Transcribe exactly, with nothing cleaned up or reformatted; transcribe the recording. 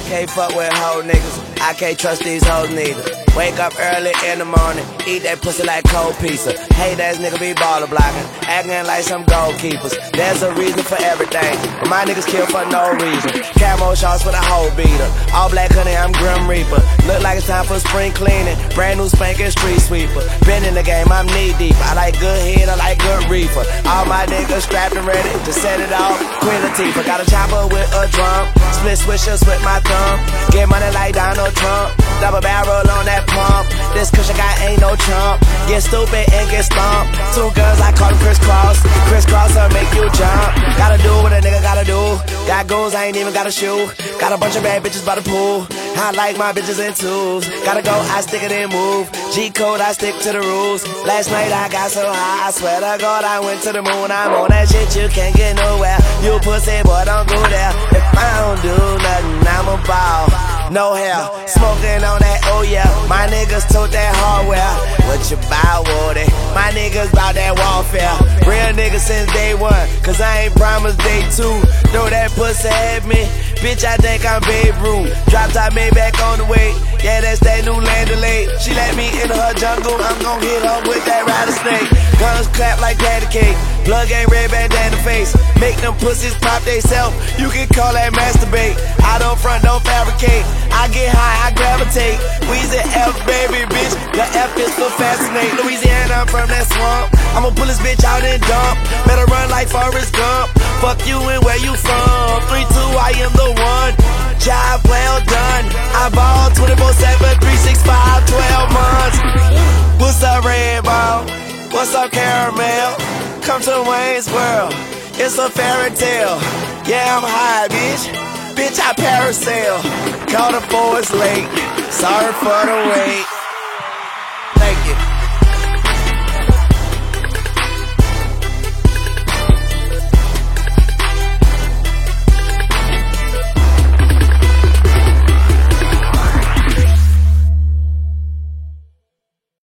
can't fuck with hoe niggas. I can't trust these hoes neither. Wake up early in the morning, eat that pussy like cold pizza. Hate ass nigga be baller blocking, acting like some goalkeepers. There's a reason for everything, but my niggas kill for no reason. Camo shots with a hoe beater, all black honey, I'm Grim Reaper. Look like it's time for spring cleaning, brand new spanking street sweeper. Been in the game, I'm knee deep. I like good head, I like good reefer. All my niggas strapped and ready to set it off. Quit a teeth, I got a chopper with a drum. Split swishers with my thumb. Get money like Donald Trump. Double barrel on that pump. This cushion guy ain't no chump. Get stupid and get stumped. Two guns, I call them crisscross. Crisscross will make you jump. Gotta do what a nigga gotta do. Got goals, I ain't even got a shoe. Got a bunch of bad bitches by the pool. I like my bitches in twos. Gotta go, I stick it and move. G code, I stick to the rules. Last night I got so high, I swear to God I went to the moon. I'm on that shit, you can't get nowhere. You pussy boy, don't go there. If I don't do nothing, I'm a ball. No hair, smoking on that, oh yeah. My niggas tote that hardware. What you buy, Woody? My niggas bout that warfare. Real niggas since day one, cause I ain't promised day two. Throw that pussy at me, bitch, I think I'm Babe Ruth. Drop top made back on the way, yeah, that's that new land delay. She let me into her jungle, I'm gon' hit her with that rattlesnake. Guns clap like patty cake, plug ain't red bandana face. Make them pussies pop they self, you can call that masturbate. I don't front, don't fabricate. I get high, I gravitate. Weezy F, baby, bitch. The F is for fascinate. Louisiana, I'm from that swamp. I'ma pull this bitch out and dump. Better run like Forrest Gump. Fuck you and where you from. three two, I am the one. Job well done. I ball twenty-four seven, three sixty-five, twelve months. What's up, Red Ball? What's up, Caramel? Come to Wayne's World. It's a fairy tale. Yeah, I'm high, bitch. Bitch, I parasail. Call the boys late. Sorry for the wait.